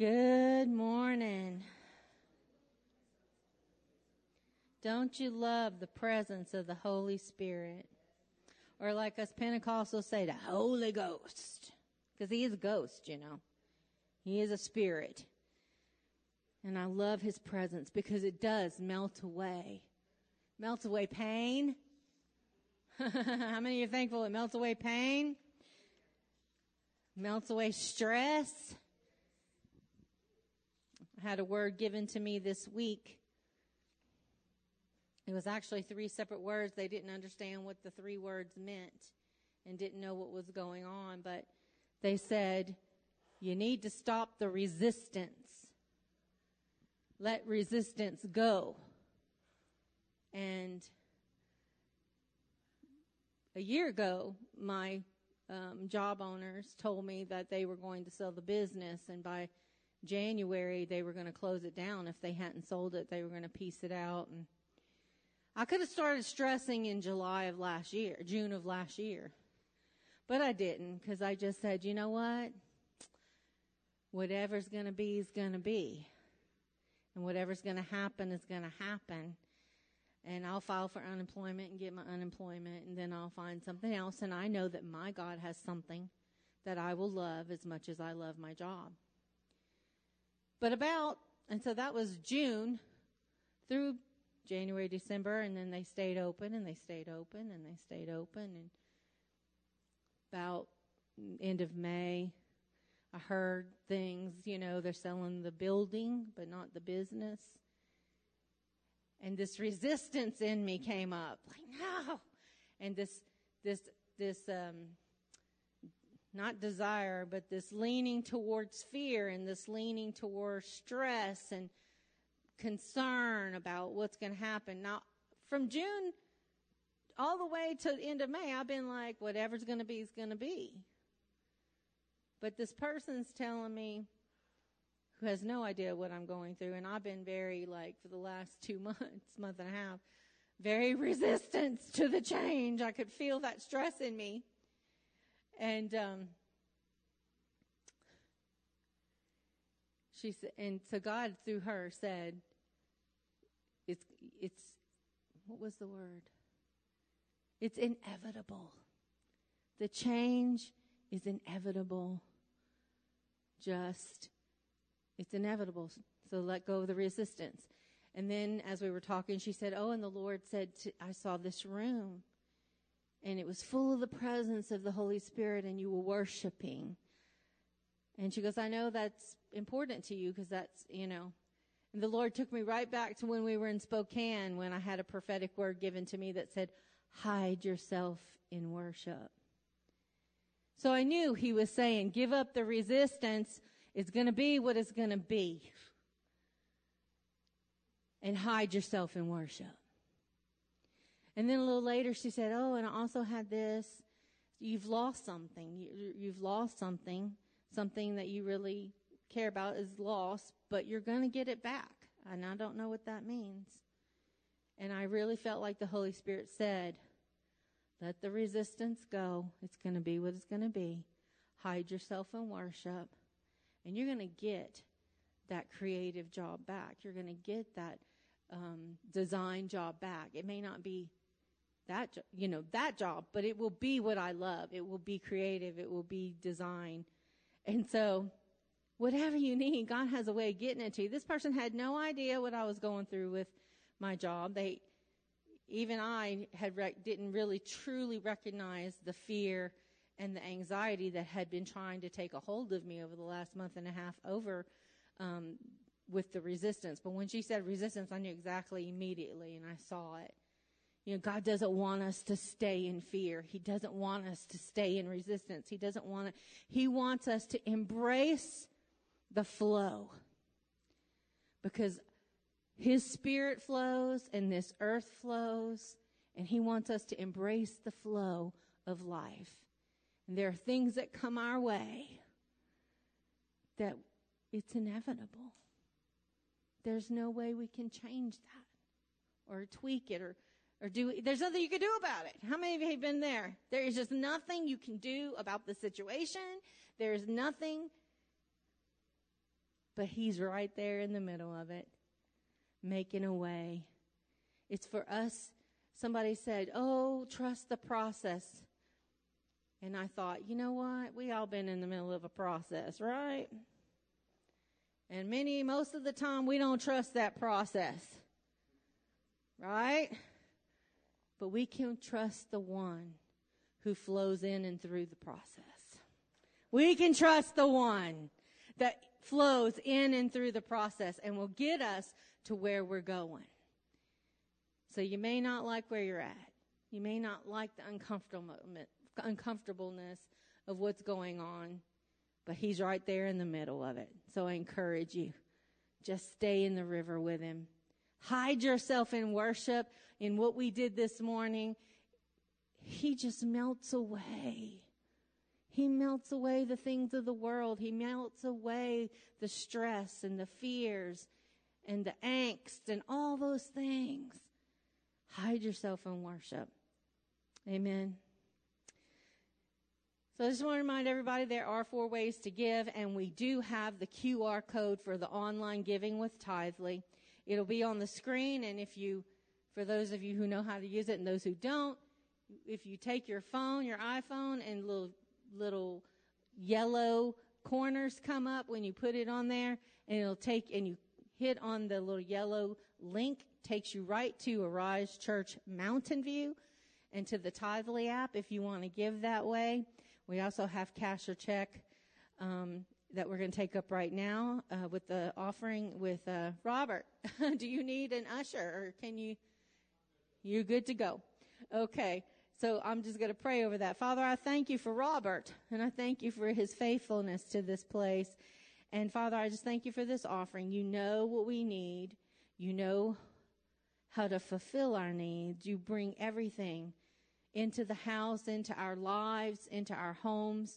Good morning. Don't you love the presence of the Holy Spirit? Or like us Pentecostals say, the Holy Ghost. Because he is a ghost, you know. He is a spirit. And I love his presence because it does melt away. Melts away pain. How many of you are thankful it melts away pain? Melts away stress. I had a word given to me this week. It was actually 3 separate words. They didn't understand what the 3 words meant and didn't know what was going on. But they said, you need to stop the resistance. Let resistance go. And a year ago, my job owners told me that they were going to sell the business, and by January they were going to close it down. If they hadn't sold it, they were going to piece it out. And I could have started stressing in June of last year, but I didn't, because I just said, you know what? Whatever's going to be is going to be, and whatever's going to happen is going to happen. And I'll file for unemployment and get my unemployment, and then I'll find something else. And I know that my God has something that I will love as much as I love my job. And so that was June through January, December, and then they stayed open, and they stayed open, and they stayed open. And about end of May, I heard things, they're selling the building, but not the business. And this resistance in me came up, like, no. And this not desire, but this leaning towards fear, and this leaning towards stress and concern about what's going to happen. Now, from June all the way to the end of May, I've been like, whatever's going to be is going to be. But this person's telling me, who has no idea what I'm going through, and I've been very, for the last 2 months, month and a half, very resistant to the change. I could feel that stress in me. And she said, and so God through her said, it's what was the word? It's inevitable. The change is inevitable. It's inevitable. So let go of the resistance. And then as we were talking, she said, and the Lord said, I saw this room, and it was full of the presence of the Holy Spirit, and you were worshiping. And she goes, I know that's important to you, because that's, And the Lord took me right back to when we were in Spokane, when I had a prophetic word given to me that said, hide yourself in worship. So I knew he was saying, give up the resistance. It's going to be what it's going to be. And hide yourself in worship. And then a little later she said, and I also had this. You've lost something. You've lost something. Something that you really care about is lost, but you're going to get it back. And I don't know what that means. And I really felt like the Holy Spirit said, let the resistance go. It's going to be what it's going to be. Hide yourself in worship. And you're going to get that creative job back. You're going to get that design job back. It may not be that job, but it will be what I love. It will be creative. It will be design. And so whatever you need, God has a way of getting it to you. This person had no idea what I was going through with my job. Even I didn't really truly recognize the fear and the anxiety that had been trying to take a hold of me over the last month and a half with the resistance. But when she said resistance, I knew exactly immediately, and I saw it. God doesn't want us to stay in fear. He doesn't want us to stay in resistance. He wants us to embrace the flow. Because his spirit flows and this earth flows, and he wants us to embrace the flow of life. And there are things that come our way that it's inevitable. There's no way we can change that or tweak it or there's nothing you can do about it. How many of you have been there? There is just nothing you can do about the situation. There is nothing but he's right there in the middle of it, making a way. It's for us. Somebody said, oh, trust the process. And I thought, you know what? We all been in the middle of a process, right? And most of the time, we don't trust that process, right? But we can trust the one who flows in and through the process. We can trust the one that flows in and through the process and will get us to where we're going. So you may not like where you're at. You may not like the uncomfortableness of what's going on, but he's right there in the middle of it. So I encourage you, just stay in the river with him. Hide yourself in worship. In what we did this morning, he just melts away. He melts away the things of the world. He melts away the stress and the fears and the angst and all those things. Hide yourself in worship. Amen. So I just want to remind everybody there are 4 ways to give, and we do have the QR code for the online giving with Tithely. It'll be on the screen, and for those of you who know how to use it and those who don't, if you take your phone, your iPhone, and little yellow corners come up when you put it on there, and you hit on the little yellow link, takes you right to Arise Church Mountain View and to the Tithely app if you want to give that way. We also have cash or check that we're going to take up right now with the offering with Robert. Do you need an usher, or you're good to go? Okay. So I'm just going to pray over that. Father, I thank you for Robert, and I thank you for his faithfulness to this place. And Father, I just thank you for this offering. You know what we need. You know how to fulfill our needs. You bring everything into the house, into our lives, into our homes.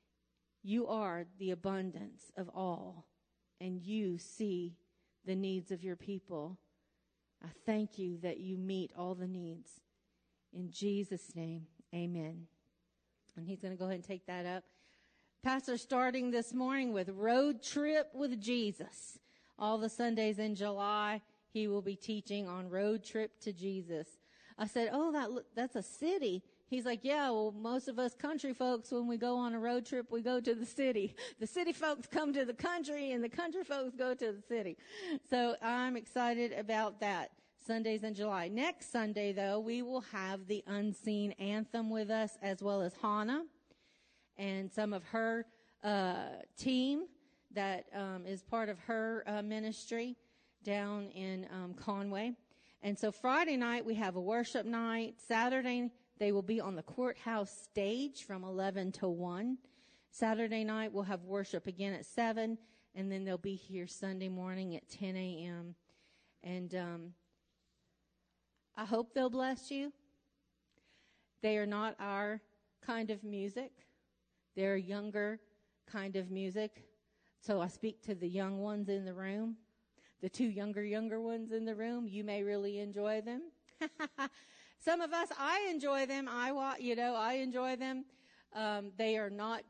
You are the abundance of all, and you see the needs of your people. I thank you that you meet all the needs. In Jesus' name, amen. And he's going to go ahead and take that up. Pastor starting this morning with Road Trip with Jesus. All the Sundays in July, he will be teaching on Road Trip to Jesus. I said, oh, that's a city. He's like, yeah, well, most of us country folks, when we go on a road trip, we go to the city. The city folks come to the country, and the country folks go to the city. So I'm excited about that. Sundays in July. Next Sunday, though, we will have the Unseen Anthem with us, as well as Hannah and some of her team that is part of her ministry down in Conway. And so Friday night, we have a worship night. Saturday, they will be on the courthouse stage from 11 to 1. Saturday night, we'll have worship again at 7, and then they'll be here Sunday morning at 10 a.m. And I hope they'll bless you. They are not our kind of music. They're a younger kind of music. So I speak to the young ones in the room. The 2 younger ones in the room, you may really enjoy them. Some of us, I enjoy them. I enjoy them. They are not,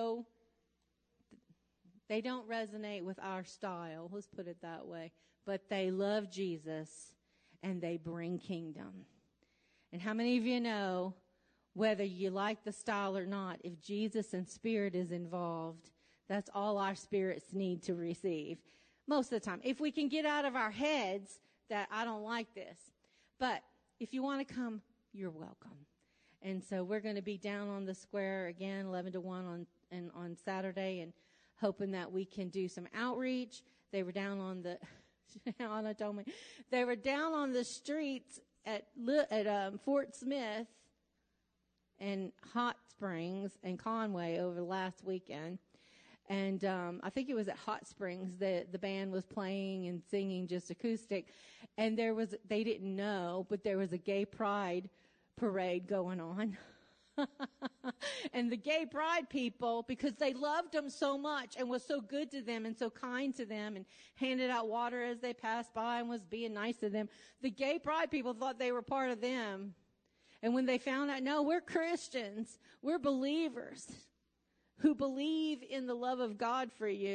they don't resonate with our style. Let's put it that way. But they love Jesus, and they bring kingdom. And how many of you know, whether you like the style or not, if Jesus and Spirit is involved, that's all our spirits need to receive. Most of the time. If we can get out of our heads that I don't like this. But if you want to come, you're welcome. And so we're going to be down on the square again, 11 to 1 on Saturday, and hoping that we can do some outreach. They were down on the, Anna told me, they were down on the streets at Fort Smith and Hot Springs and Conway over the last weekend. And I think it was at Hot Springs that the band was playing and singing just acoustic. And they didn't know, but there was a gay pride parade going on. And the gay pride people, because they loved them so much and was so good to them and so kind to them and handed out water as they passed by and was being nice to them, the gay pride people thought they were part of them. And when they found out, no, we're Christians, we're believers who believe in the love of God for you,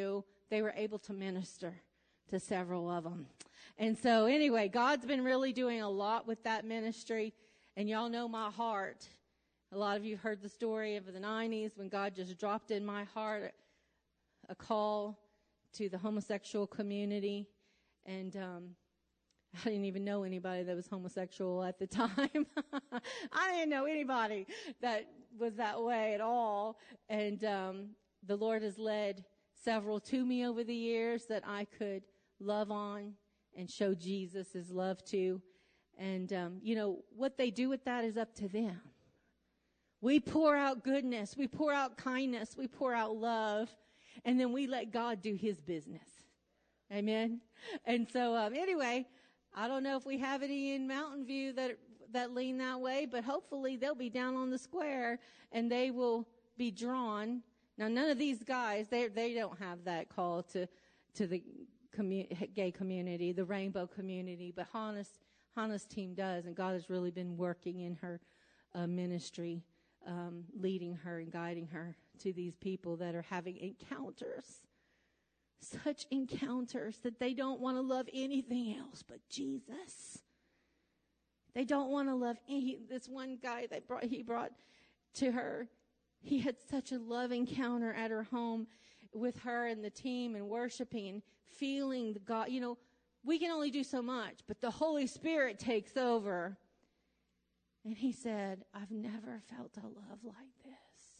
they were able to minister to several of them. And so anyway, God's been really doing a lot with that ministry. And y'all know my heart. A lot of you heard the story of the 90s when God just dropped in my heart a call to the homosexual community. And I didn't even know anybody that was homosexual at the time. I didn't know anybody that was that way at all. And the Lord has led several to me over the years that I could love on and show Jesus' love to. And, what they do with that is up to them. We pour out goodness. We pour out kindness. We pour out love. And then we let God do his business. Amen. And so, anyway, I don't know if we have any in Mountain View that lean that way, but hopefully they'll be down on the square and they will be drawn. Now, none of these guys, they don't have that call to the gay community, the rainbow community, but Hannah's team does, and God has really been working in her ministry, leading her and guiding her to these people that are having encounters, such encounters that they don't want to love anything else but Jesus. They don't want to love this one guy he brought to her. He had such a love encounter at her home with her and the team and worshiping and feeling the God. We can only do so much, but the Holy Spirit takes over. And he said, I've never felt a love like this.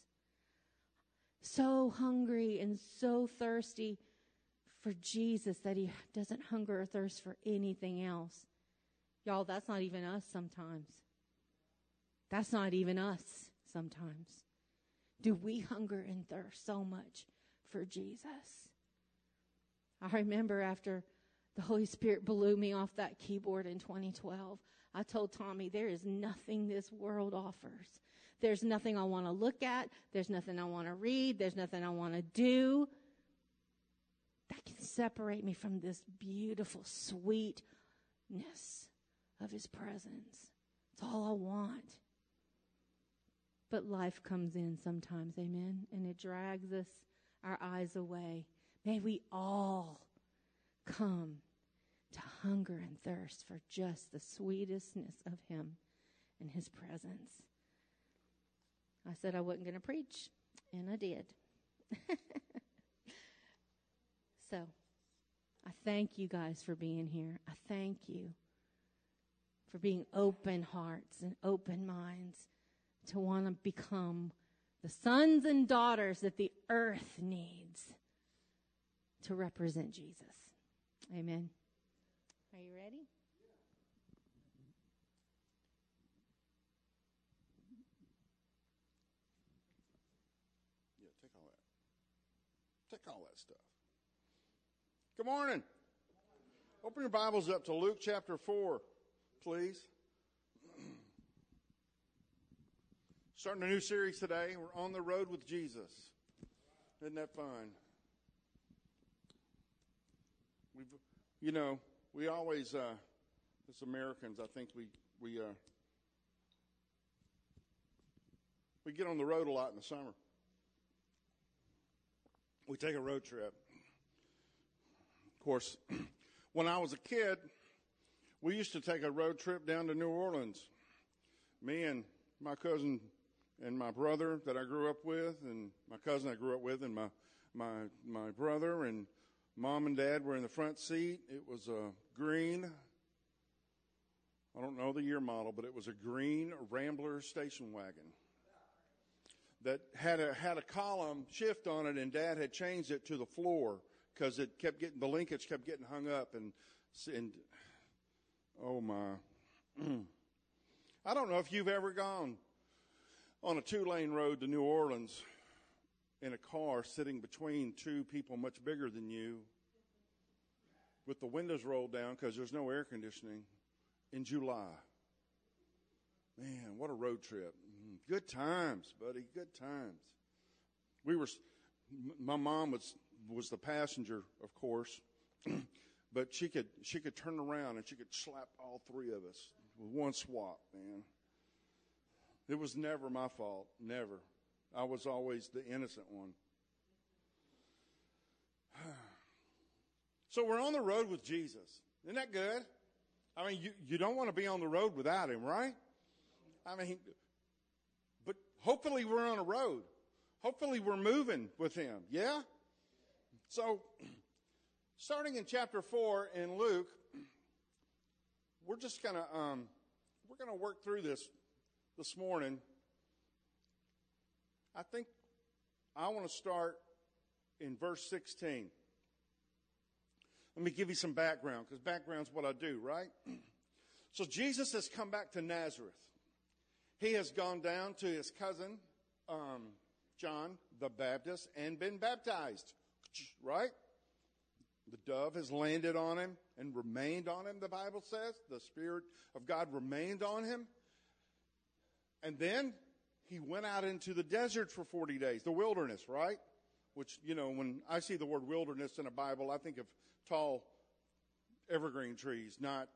So hungry and so thirsty for Jesus that he doesn't hunger or thirst for anything else. Y'all, that's not even us sometimes. That's not even us sometimes. Do we hunger and thirst so much for Jesus? I remember after the Holy Spirit blew me off that keyboard in 2012, I told Tommy, there is nothing this world offers. There's nothing I want to look at. There's nothing I want to read. There's nothing I want to do that can separate me from this beautiful sweetness of his presence. It's all I want. But life comes in sometimes, amen? And it drags our eyes away. May we all come to hunger and thirst for just the sweetestness of him and his presence. I said I wasn't going to preach, and I did. So, I thank you guys for being here. I thank you for being open hearts and open minds to want to become the sons and daughters that the earth needs to represent Jesus. Amen. Are you ready? Yeah, take all that. Take all that stuff. Good morning. Open your Bibles up to Luke chapter 4, please. Starting a new series today. We're on the road with Jesus. Isn't that fun? We always, as Americans, I think we get on the road a lot in the summer. We take a road trip. Of course, when I was a kid, we used to take a road trip down to New Orleans. Me and my cousin and my brother that I grew up with, and my cousin I grew up with, and my brother, and Mom and Dad were in the front seat. It was a green, I don't know the year model, but it was a green Rambler station wagon that had a column shift on it, and Dad had changed it to the floor because the linkage kept getting hung up, and oh my. I don't know if you've ever gone on a 2-lane road to New Orleans in a car sitting between two people much bigger than you with the windows rolled down because there's no air conditioning in July. Man, what a road trip. Good times, buddy, good times. My mom was the passenger, of course, but she could turn around and she could slap all three of us with one swap, man. It was never my fault, never. I was always the innocent one. So we're on the road with Jesus. Isn't that good? I mean, you don't want to be on the road without him, right? I mean, but hopefully we're on a road. Hopefully we're moving with him, yeah? So, starting in chapter 4 in Luke, we're just going to work through this morning. I think I want to start in verse 16. Let me give you some background, because background's what I do, right? So Jesus has come back to Nazareth. He has gone down to his cousin, John the Baptist, and been baptized, right? The dove has landed on him and remained on him, the Bible says. The Spirit of God remained on him. And then he went out into the desert for 40 days, the wilderness, right? Which, when I see the word wilderness in a Bible, I think of tall evergreen trees, not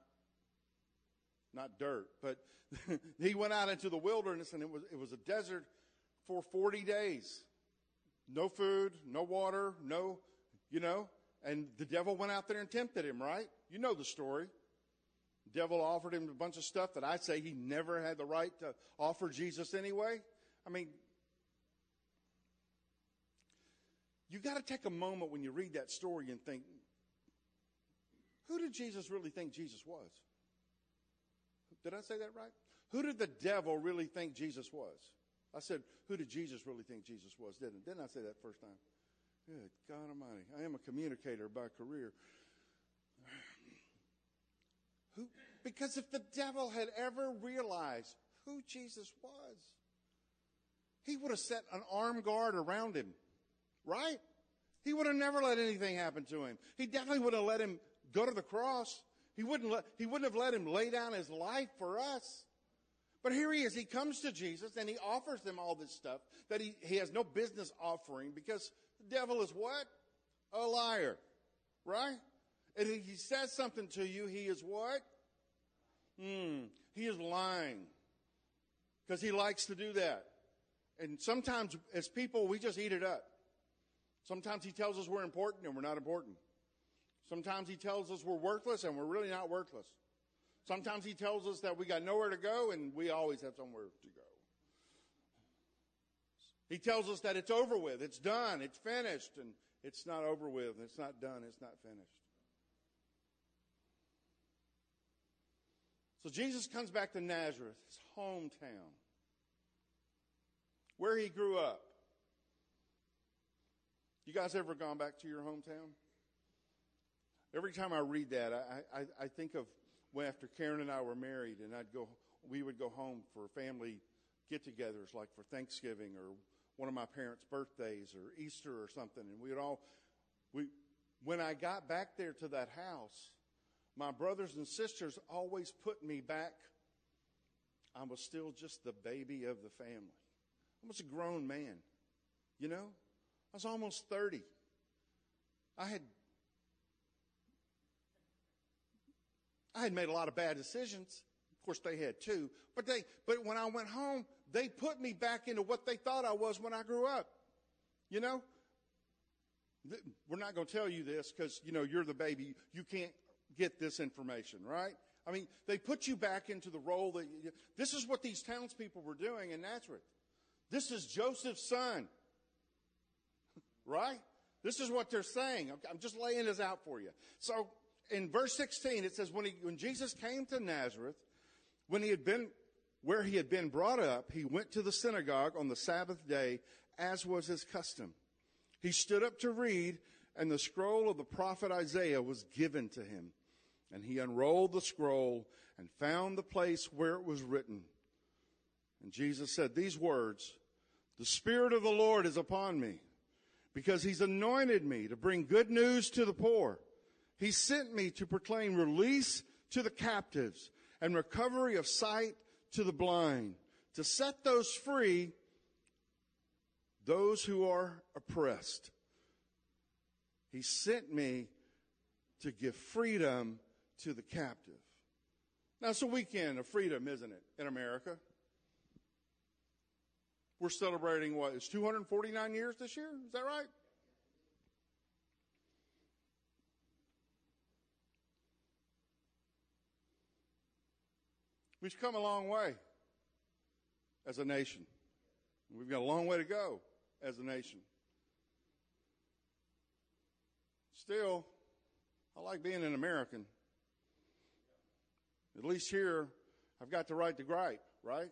dirt. But he went out into the wilderness, and it was a desert for 40 days. No food, no water, and the devil went out there and tempted him, right? You know the story. The devil offered him a bunch of stuff that I say he never had the right to offer Jesus anyway. I mean, you got to take a moment when you read that story and think, who did Jesus really think Jesus was? Did I say that right? Who did the devil really think Jesus was? I said, who did Jesus really think Jesus was? Didn't I say that first time? Good God Almighty. I am a communicator by career. Because if the devil had ever realized who Jesus was, he would have set an armed guard around him, right? He would have never let anything happen to him. He definitely would have let him go to the cross. He wouldn't have let him lay down his life for us. But here he is. He comes to Jesus and he offers him all this stuff that he has no business offering, because the devil is what? A liar, right? And if he says something to you, he is what? He is lying, because he likes to do that. And sometimes as people, we just eat it up. Sometimes he tells us we're important and we're not important. Sometimes he tells us we're worthless and we're really not worthless. Sometimes he tells us that we got nowhere to go and we always have somewhere to go. He tells us that it's over with, it's done, it's finished, and it's not over with, it's not done, it's not finished. So Jesus comes back to Nazareth, his hometown, where he grew up. You guys ever gone back to your hometown? Every time I read that, I think of when after Karen and I were married, and we would go home for family get-togethers, like for Thanksgiving or one of my parents' birthdays or Easter or something, and when I got back there to that house, my brothers and sisters always put me back. I was still just the baby of the family. I was a grown man, I was almost 30. I had made a lot of bad decisions. Of course, they had too. But when I went home, they put me back into what they thought I was when I grew up. We're not going to tell you this because, you're the baby. You can't get this information, right? I mean, they put you back into the role that this is what these townspeople were doing in Nazareth. This is Joseph's son, right? This is what they're saying. I'm just laying this out for you. So in verse 16, it says, when Jesus came to Nazareth, where he had been brought up, he went to the synagogue on the Sabbath day, as was his custom. He stood up to read, and the scroll of the prophet Isaiah was given to him. And he unrolled the scroll and found the place where it was written. And Jesus said these words, "The Spirit of the Lord is upon me, because he's anointed me to bring good news to the poor. He sent me to proclaim release to the captives and recovery of sight to the blind, to set those free, those who are oppressed." He sent me to give freedom to the captive. Now, it's a weekend of freedom, isn't it, in America? We're celebrating, it's 249 years this year? Is that right? We've come a long way as a nation. We've got a long way to go as a nation. Still, I like being an American. At least here, I've got the right to gripe, right?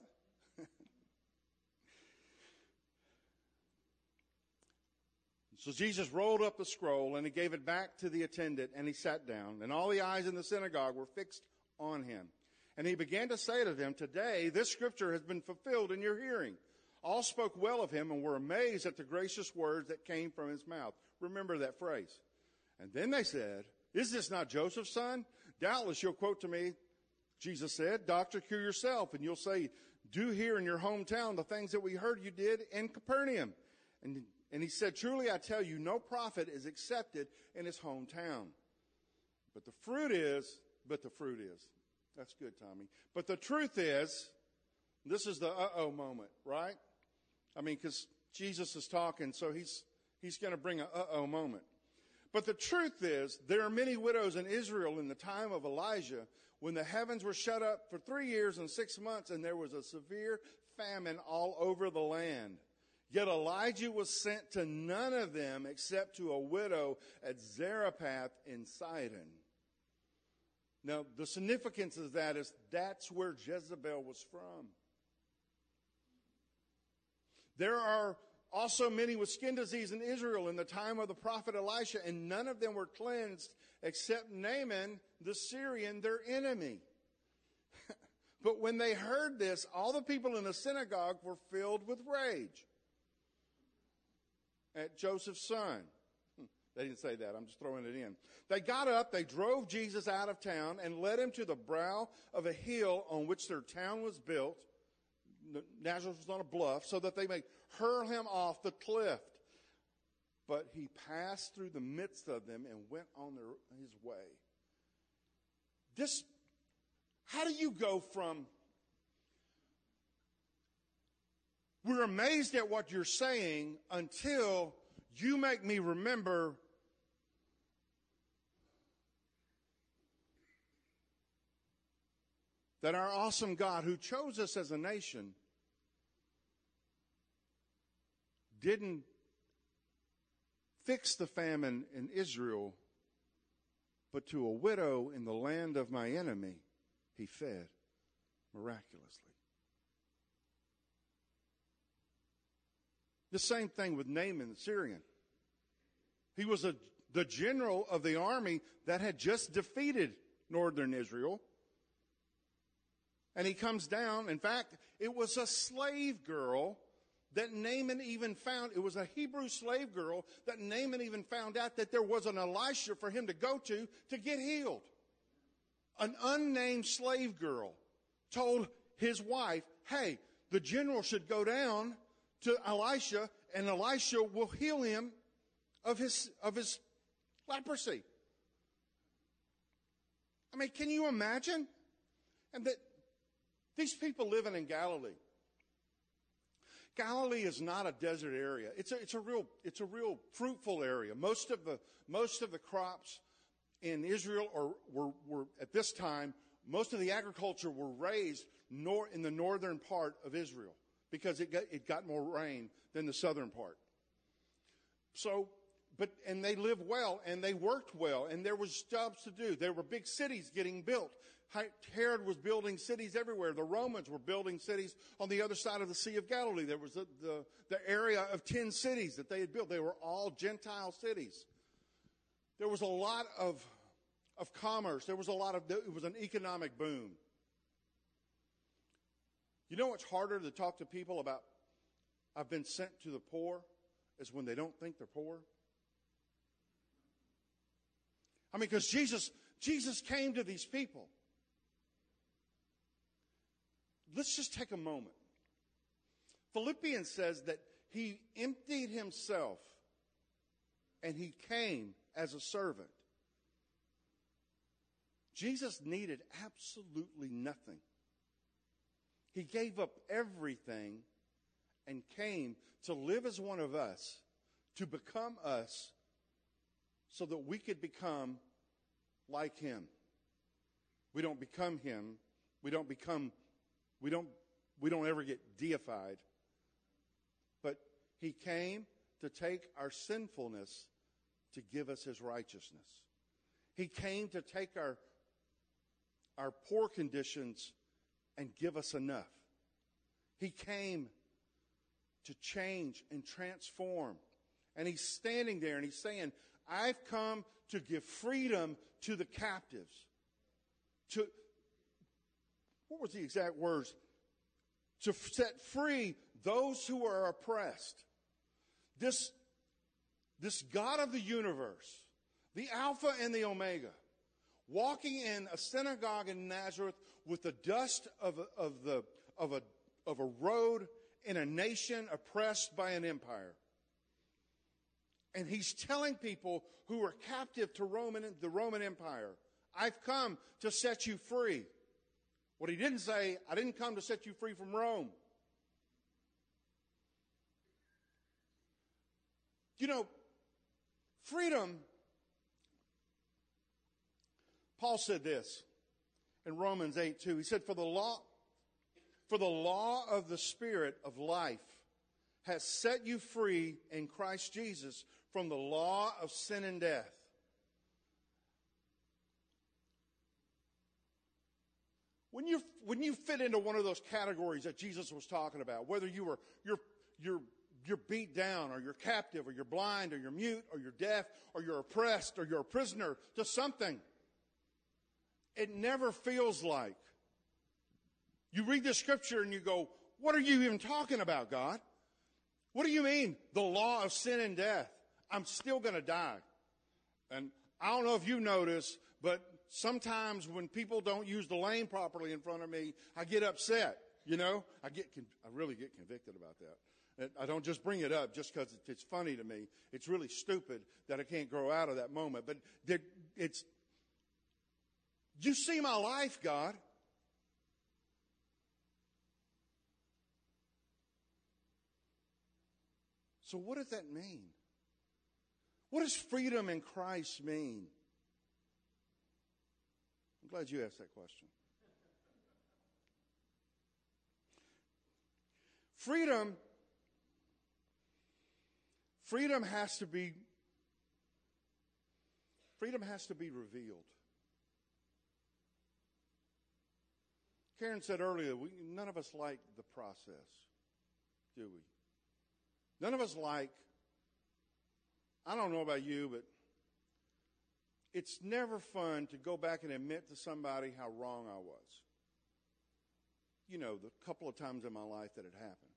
So Jesus rolled up the scroll and he gave it back to the attendant and he sat down. And all the eyes in the synagogue were fixed on him. And he began to say to them, "Today this scripture has been fulfilled in your hearing." All spoke well of him and were amazed at the gracious words that came from his mouth. Remember that phrase. And then they said, "Is this not Joseph's son? Doubtless you'll quote to me," Jesus said, "Doctor, cure yourself." And you'll say, "Do here in your hometown the things that we heard you did in Capernaum." And he said, "Truly I tell you, no prophet is accepted in his hometown. But the fruit is. That's good, Tommy. But the truth is, this is the uh-oh moment, right? I mean, because Jesus is talking, so he's going to bring an uh-oh moment. But the truth is, there are many widows in Israel in the time of Elijah, when the heavens were shut up for 3 years and 6 months, and there was a severe famine all over the land. Yet Elijah was sent to none of them except to a widow at Zarephath in Sidon. Now, the significance of that is that's where Jezebel was from. There are also many with skin disease in Israel in the time of the prophet Elisha, and none of them were cleansed except Naaman the Syrian, their enemy. But when they heard this, all the people in the synagogue were filled with rage at Joseph's son. They didn't say that. I'm just throwing it in. They got up, they drove Jesus out of town and led him to the brow of a hill on which their town was built. Nazareth was on a bluff, so that they may hurl him off the cliff. But he passed through the midst of them and went on his way. How do you go from, we're amazed at what you're saying, until you make me remember that our awesome God, who chose us as a nation, didn't fix the famine in Israel, but to a widow in the land of my enemy, he fed miraculously. The same thing with Naaman the Syrian. He was the general of the army that had just defeated northern Israel. And he comes down. In fact, it was a slave girl that Naaman even found. It was a Hebrew slave girl that Naaman even found out that there was an Elisha for him to go to get healed. An unnamed slave girl told his wife, "Hey, the general should go down to Elisha, and Elisha will heal him of his leprosy." I mean, can you imagine? And that these people living in Galilee. Galilee is not a desert area. It's a real fruitful area. Most of the crops in Israel were at this time, most of the agriculture were raised in the northern part of Israel, because it got more rain than the southern part. And they lived well, and they worked well, and there was jobs to do. There were big cities getting built. Herod was building cities everywhere. The Romans were building cities on the other side of the Sea of Galilee. There was the area of 10 cities that they had built. They were all Gentile cities. There was a lot of commerce. It was an economic boom. You know what's harder to talk to people about, I've been sent to the poor, is when they don't think they're poor. I mean, because Jesus came to these people. Let's just take a moment. Philippians says that he emptied himself and he came as a servant. Jesus needed absolutely nothing. He gave up everything and came to live as one of us, to become us, so that we could become like him. We don't become him, We don't ever get deified. But he came to take our sinfulness to give us his righteousness. He came to take our poor conditions and give us enough. He came to change and transform. And he's standing there and he's saying, I've come to give freedom to the captives. What was the exact words? To set free those who are oppressed. This God of the universe, the Alpha and the Omega, walking in a synagogue in Nazareth with the dust of a road in a nation oppressed by an empire. And he's telling people who are captive to the Roman Empire, I've come to set you free. What he didn't say, I didn't come to set you free from Rome. You know, freedom, Paul said this in Romans 8:2. He said, For the law of the Spirit of life has set you free in Christ Jesus from the law of sin and death. When you fit into one of those categories that Jesus was talking about, whether you're beat down, or you're captive, or you're blind, or you're mute, or you're deaf, or you're oppressed, or you're a prisoner to something, it never feels like. You read the scripture and you go, what are you even talking about, God? What do you mean, the law of sin and death? I'm still going to die. And I don't know if you notice, but sometimes when people don't use the lane properly in front of me, I get upset. You know, I really get convicted about that. I don't just bring it up just because it's funny to me. It's really stupid that I can't grow out of that moment. But you see my life, God. So what does that mean? What does freedom in Christ mean? I'm glad you asked that question. Freedom has to be revealed. Karen said earlier, none of us like the process, do we? None of us like, I don't know about you, but it's never fun to go back and admit to somebody how wrong I was. You know, the couple of times in my life that it happened.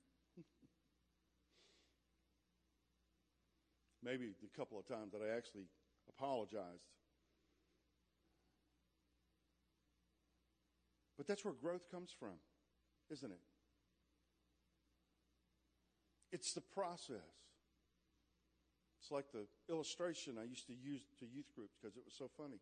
Maybe the couple of times that I actually apologized. But that's where growth comes from, isn't it? It's the process. It's like the illustration I used to use to youth groups because it was so funny.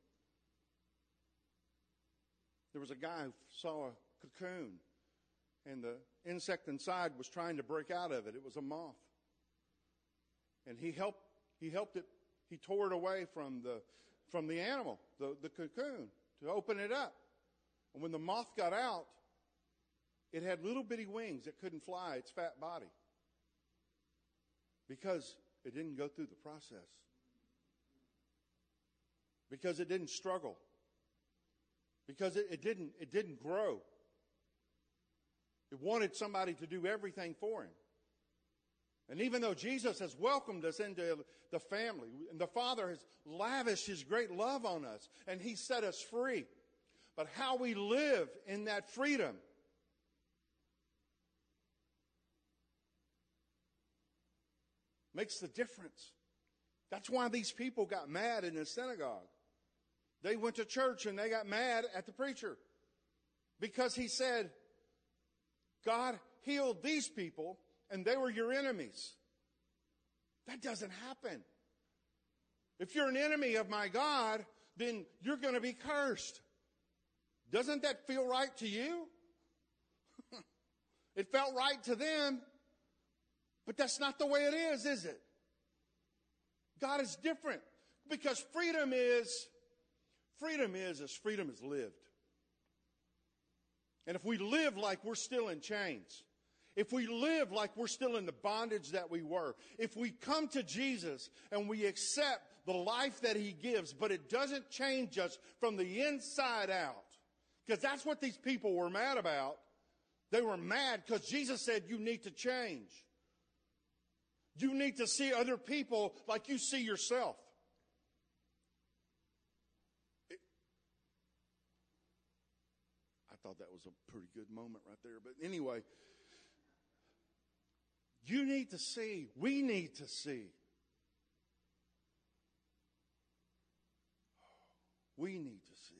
There was a guy who saw a cocoon, and the insect inside was trying to break out of it. It was a moth. And he helped it. He tore it away from the animal, the cocoon, to open it up. And when the moth got out, it had little bitty wings that couldn't fly its fat body. Because it didn't go through the process. Because it didn't struggle. Because it didn't grow. It wanted somebody to do everything for him. And even though Jesus has welcomed us into the family, and the Father has lavished his great love on us, and he set us free, but how we live in that freedom makes the difference. That's why these people got mad in the synagogue. They went to church and they got mad at the preacher because he said, God healed these people and they were your enemies. That doesn't happen. If you're an enemy of my God, then you're going to be cursed. Doesn't that feel right to you? It felt right to them, but that's not the way it is it? God is different because freedom is as freedom is lived. And if we live like we're still in chains, if we live like we're still in the bondage that we were, if we come to Jesus and we accept the life that he gives, but it doesn't change us from the inside out, because that's what these people were mad about. They were mad because Jesus said you need to change. You need to see other people like you see yourself. I thought that was a pretty good moment right there. But anyway, you need to see, we need to see. We need to see.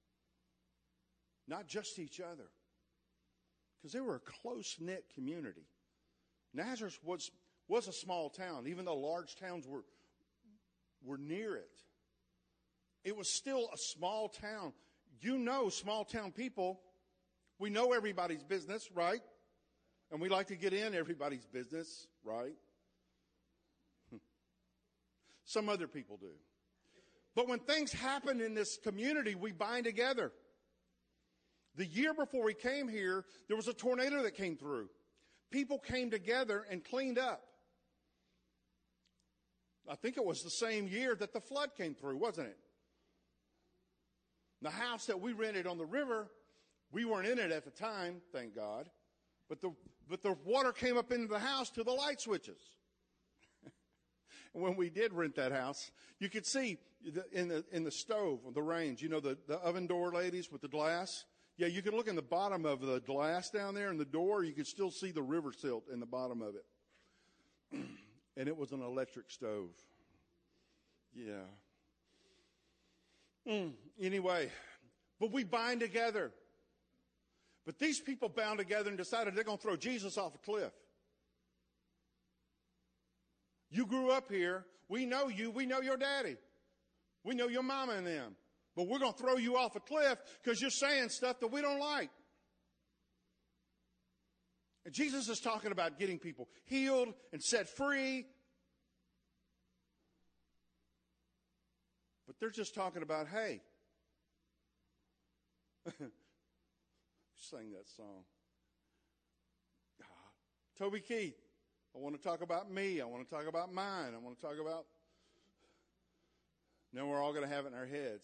Not just each other. Because they were a close-knit community. Nazareth was a small town, even though large towns were near it. It was still a small town. You know, small town people, we know everybody's business, right? And we like to get in everybody's business, right? Some other people do. But when things happen in this community, we bind together. The year before we came here, there was a tornado that came through. People came together and cleaned up. I think it was the same year that the flood came through, wasn't it? The house that we rented on the river, we weren't in it at the time, thank God. But the water came up into the house to the light switches. And when we did rent that house, you could see in the stove, the range, you know, the oven door ladies with the glass. Yeah, you could look in the bottom of the glass down there in the door. You could still see the river silt in the bottom of it. And it was an electric stove. Yeah. Anyway, but we bind together. But these people bound together and decided they're going to throw Jesus off a cliff. You grew up here. We know you. We know your daddy. We know your mama and them. But we're going to throw you off a cliff because you're saying stuff that we don't like. And Jesus is talking about getting people healed and set free. But they're just talking about, hey, sang that song. Toby Keith, I want to talk about me. I want to talk about mine. I want to talk about... Now we're all going to have it in our heads.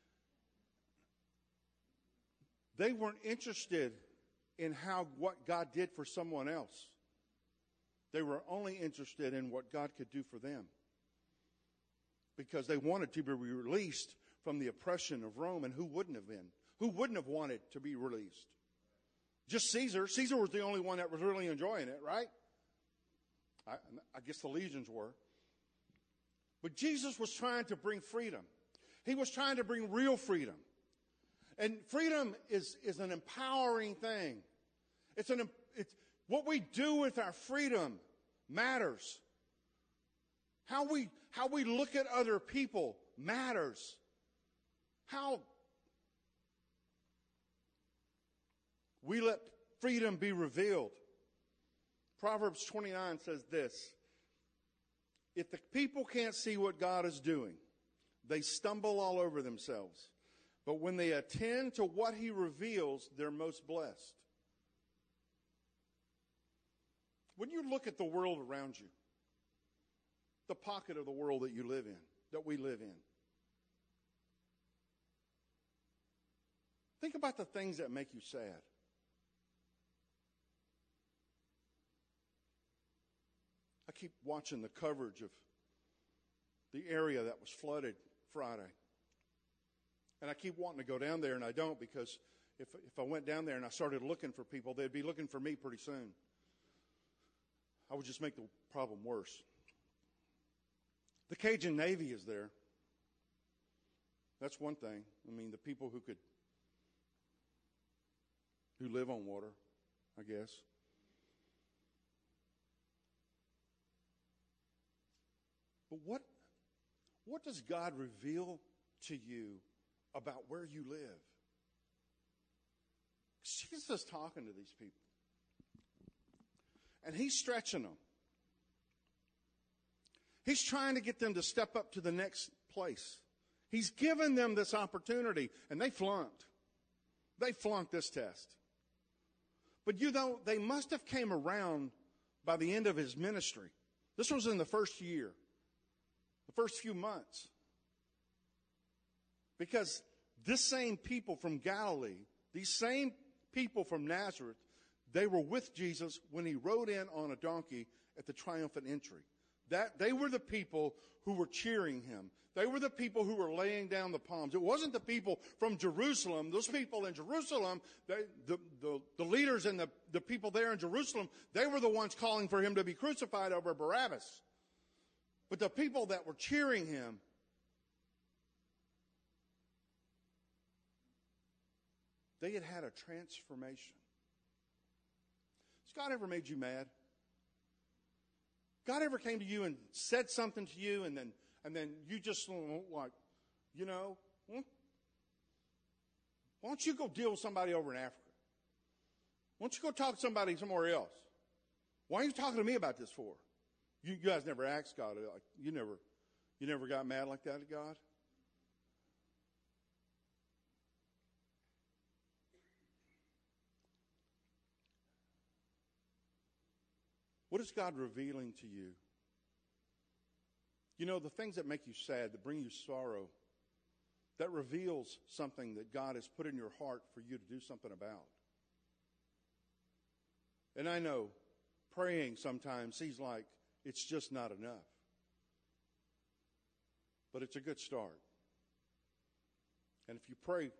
They weren't interested in what God did for someone else. They were only interested in what God could do for them. Because they wanted to be released from the oppression of Rome, and who wouldn't have been? Who wouldn't have wanted to be released? Just Caesar. Caesar was the only one that was really enjoying it, right? I guess the legions were. But Jesus was trying to bring freedom. He was trying to bring real freedom. And freedom is an empowering thing. It's what we do with our freedom matters. How we look at other people matters. How we let freedom be revealed. Proverbs 29 says this: if the people can't see what God is doing, they stumble all over themselves. But when they attend to what he reveals, they're most blessed. When you look at the world around you, the pocket of the world that you live in, that we live in, think about the things that make you sad. I keep watching the coverage of the area that was flooded Friday. And I keep wanting to go down there, and I don't, because if I went down there and I started looking for people, they'd be looking for me pretty soon. I would just make the problem worse. The Cajun Navy is there. That's one thing. I mean, the people who live on water, I guess. But what does God reveal to you about where you live? Jesus is talking to these people. And he's stretching them. He's trying to get them to step up to the next place. He's given them this opportunity, and they flunked. They flunked this test. But you know, they must have came around by the end of his ministry. This was in the first year, the first few months. Because this same people from Galilee, these same people from Nazareth, they were with Jesus when he rode in on a donkey at the triumphant entry. That they were the people who were cheering him. They were the people who were laying down the palms. It wasn't the people from Jerusalem. Those people in Jerusalem, the leaders and the people there in Jerusalem, they were the ones calling for him to be crucified over Barabbas. But the people that were cheering him, they had had a transformation. Has God ever made you mad? God ever came to you and said something to you and then you just like, you know, why don't you go deal with somebody over in Africa? Why don't you go talk to somebody somewhere else? Why are you talking to me about this for? You guys never asked God, like, you never got mad like that at God? What is God revealing to you? You know, the things that make you sad, that bring you sorrow, that reveals something that God has put in your heart for you to do something about. And I know praying sometimes seems like it's just not enough. But it's a good start. And if you pray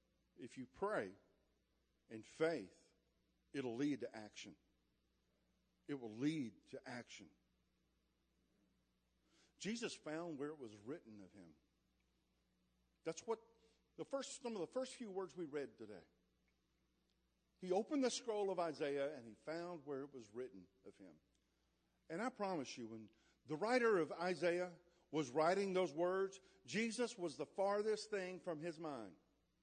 in faith, it'll lead to action. It will lead to action. Jesus found where it was written of him. That's what some of the first few words we read today. He opened the scroll of Isaiah and he found where it was written of him. And I promise you, when the writer of Isaiah was writing those words, Jesus was the farthest thing from his mind.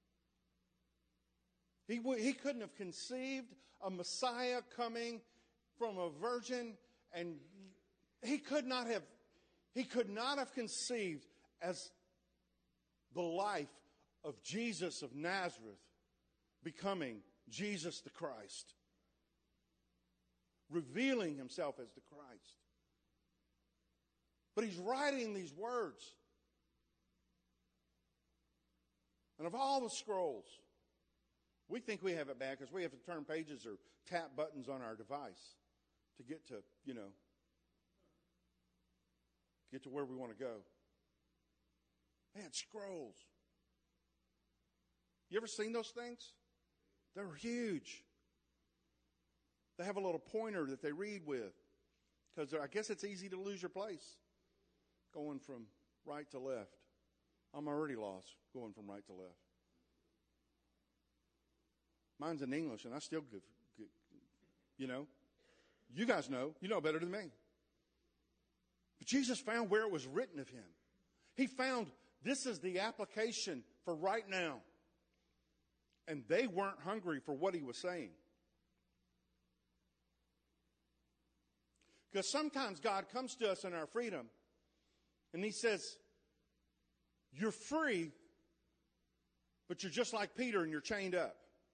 He couldn't have conceived a Messiah coming from a virgin, and he could not have conceived as the life of Jesus of Nazareth becoming Jesus the Christ, revealing himself as the Christ. But he's writing these words. And of all the scrolls, we think we have it bad because we have to turn pages or tap buttons on our device to get to, get to where we want to go. Man, scrolls. You ever seen those things? They're huge. They have a little pointer that they read with. Because I guess it's easy to lose your place going from right to left. I'm already lost going from right to left. Mine's in English, and I still give. You guys know. You know better than me. But Jesus found where it was written of him. He found this is the application for right now. And they weren't hungry for what he was saying. Because sometimes God comes to us in our freedom, and he says, you're free, but you're just like Peter and you're chained up.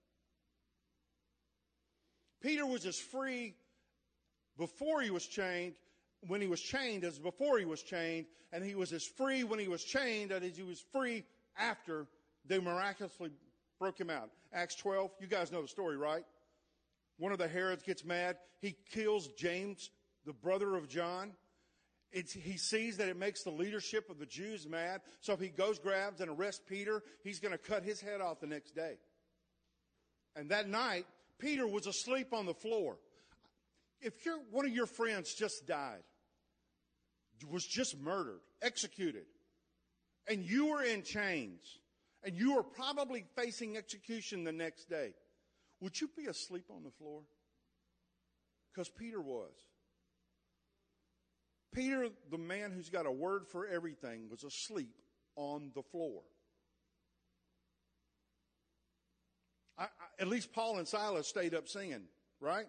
Peter was as free before he was chained, when he was chained as before he was chained, and he was as free when he was chained as he was free after they miraculously broke him out. Acts 12, you guys know the story, right? One of the Herods gets mad. He kills James, the brother of John. He sees that it makes the leadership of the Jews mad. So if he goes, grabs, and arrests Peter, he's going to cut his head off the next day. And that night, Peter was asleep on the floor. If one of your friends just died, was just murdered, executed, and you were in chains, and you were probably facing execution the next day, would you be asleep on the floor? Because Peter was. Peter, the man who's got a word for everything, was asleep on the floor. At least Paul and Silas stayed up singing, right?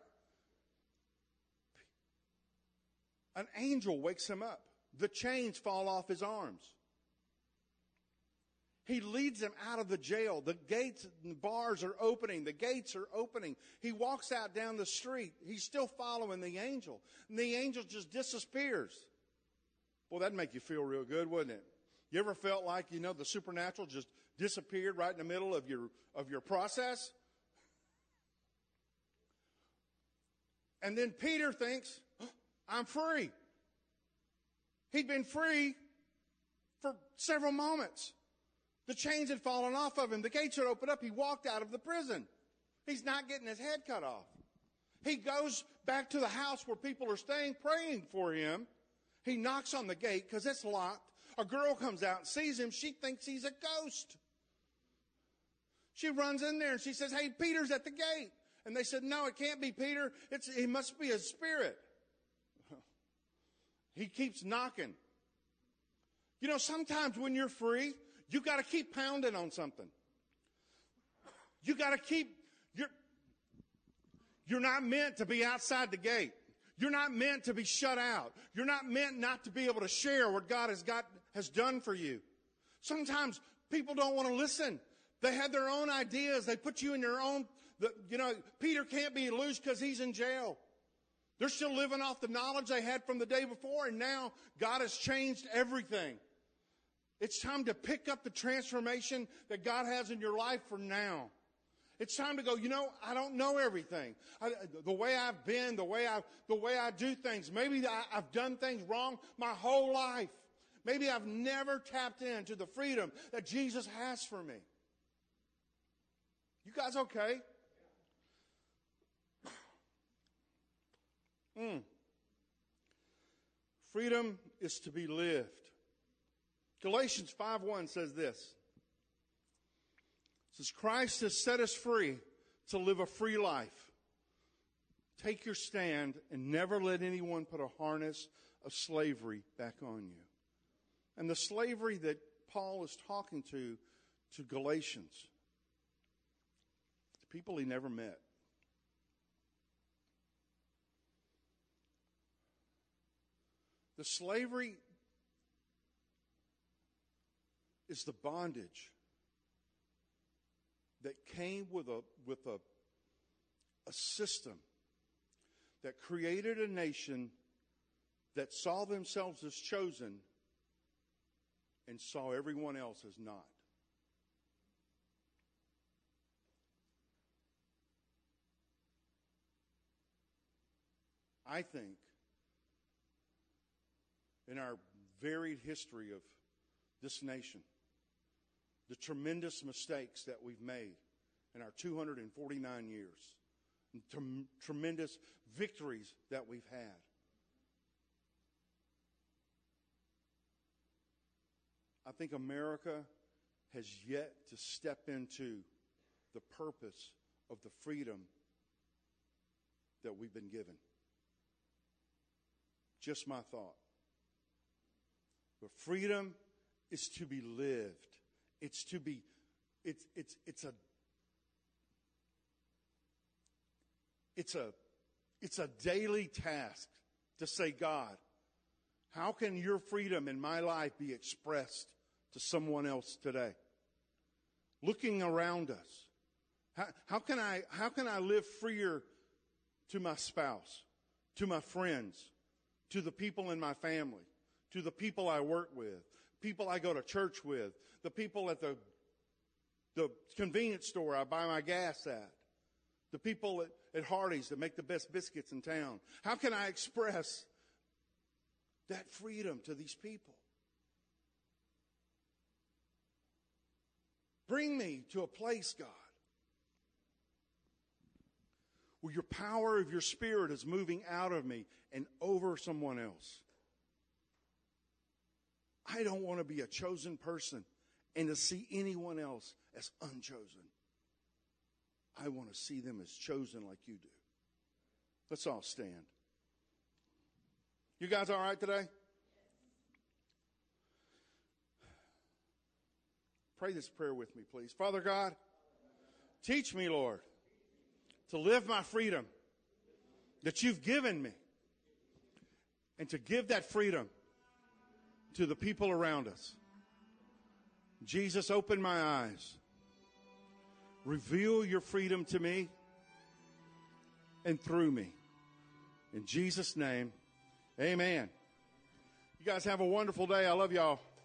An angel wakes him up. The chains fall off his arms. He leads them out of the jail. The gates and the bars are opening. The gates are opening. He walks out down the street. He's still following the angel. And the angel just disappears. Well, that'd make you feel real good, wouldn't it? You ever felt like, the supernatural just disappeared right in the middle of your process? And then Peter thinks, I'm free. He'd been free for several moments. The chains had fallen off of him. The gates had opened up. He walked out of the prison. He's not getting his head cut off. He goes back to the house where people are staying, praying for him. He knocks on the gate because it's locked. A girl comes out and sees him. She thinks he's a ghost. She runs in there and she says, hey, Peter's at the gate. And they said, no, it can't be Peter. He must be a spirit. He keeps knocking. Sometimes when you're free, you got to keep pounding on something. You got to keep, you're not meant to be outside the gate. You're not meant to be shut out. You're not meant not to be able to share what God has done for you. Sometimes people don't want to listen. They have their own ideas. They put you in your own, Peter can't be loose because he's in jail. They're still living off the knowledge they had from the day before, and now God has changed everything. It's time to pick up the transformation that God has in your life for now. It's time to go, I don't know everything. The way I've been, the way I do things. Maybe I've done things wrong my whole life. Maybe I've never tapped into the freedom that Jesus has for me. You guys okay? Freedom is to be lived. Galatians 5:1 says this. It says, Christ has set us free to live a free life. Take your stand and never let anyone put a harness of slavery back on you. And the slavery that Paul is talking to Galatians, the people he never met. The slavery is the bondage that came with a system that created a nation that saw themselves as chosen and saw everyone else as not. I think in our varied history of this nation, the tremendous mistakes that we've made in our 249 years, and tremendous victories that we've had. I think America has yet to step into the purpose of the freedom that we've been given. Just my thought. But freedom is to be lived. It's to be, it's a daily task to say, God, how can your freedom in my life be expressed to someone else today? Looking around us, how can I live freer to my spouse, to my friends, to the people in my family, to the people I work with, people I go to church with, the people at the convenience store I buy my gas at, the people at Hardee's that make the best biscuits in town. How can I express that freedom to these people? Bring me to a place, God, where your power of your Spirit is moving out of me and over someone else. I don't want to be a chosen person and to see anyone else as unchosen. I want to see them as chosen like you do. Let's all stand. You guys all right today? Pray this prayer with me, please. Father God, teach me, Lord, to live my freedom that you've given me and to give that freedom to the people around us. Jesus, open my eyes. Reveal your freedom to me and through me. In Jesus' name, amen. You guys have a wonderful day. I love y'all.